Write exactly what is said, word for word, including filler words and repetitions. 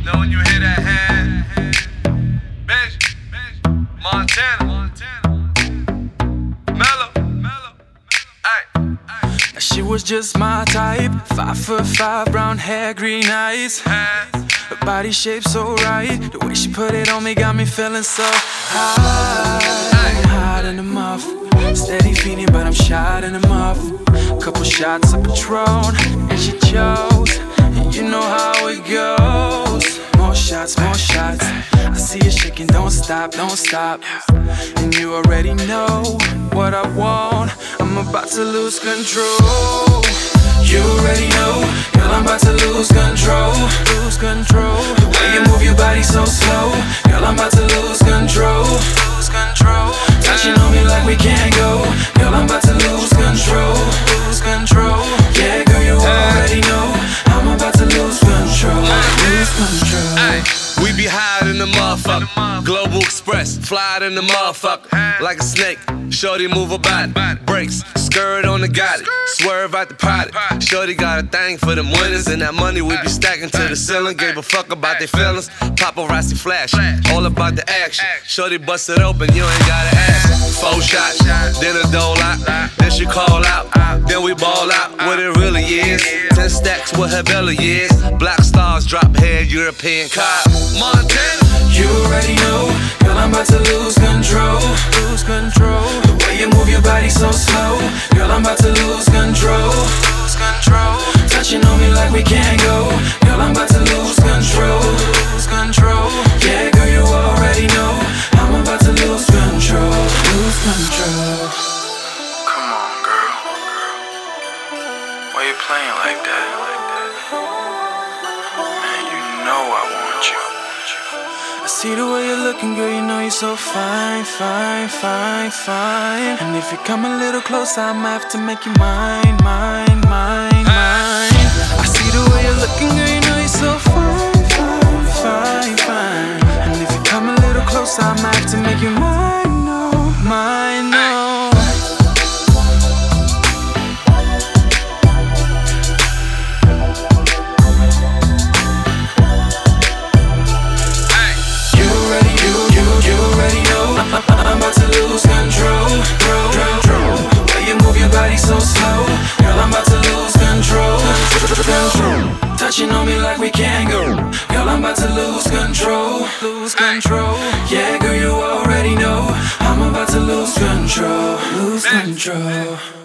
Know when you hear that hand, bitch, Montana, Mellow, ay. She was just my type, five foot five, brown hair, green eyes. Her body shape so right, the way she put it on me got me feeling so high. I'm hot in the muff, steady feeding but I'm shot in the muff. Couple shots of Patron, and she chose, and you know how it goes. More shots, more shots, I see you shaking, don't stop, don't stop. And you already know what I want, I'm about to lose control. You already know, girl, I'm about to lose control. Lose control. The way you move your body so slow, girl, I'm about to lose control. Lose control. Touching on me like we can't go, girl, I'm about to lose control. Lose control. Yeah, girl, you already know, I'm about to lose control. Lose control. We be higher than the motherfucker. Global Express, fly than the motherfucker. Like a snake, shorty move her body. Brakes, skirt on the Gotti, swerve out the potty. Shorty got a thing for them winners, and that money we be stacking to the ceiling. Gave a fuck about their feelings. Paparazzi flash, all about the action. Shorty bust it open, you ain't gotta ask. Four shots, then a dole out, then she call out, then we ball out. What it really is, ten stacks with her belly is. Black stars drop head, European car. Montana. You already know, girl, I'm about to lose control. Lose control. The way you move your body so slow, girl, I'm about to lose control. Lose control. Touching on me like we can't go, girl, I'm about to lose control. Lose control. Yeah, girl, you already know, I'm about to lose control. Lose control. Come on, girl. Why you playing like that? Man, you know I want you. I see the way you're looking, girl, you know you're so fine, fine, fine, fine. And if you come a little closer, I might have to make you mine, mine, mine, mine. I see the way you're looking, girl, you know you're so fine, fine, fine, fine. And if you come a little closer, I might have to make you mine, no, mine, no. I'm about to lose control, control, control. The way you move your body so slow, girl, I'm about to lose control, control. Touching on me like we can't go, girl, I'm about to lose control, lose control. Yeah, girl, you already know, I'm about to lose control, lose control.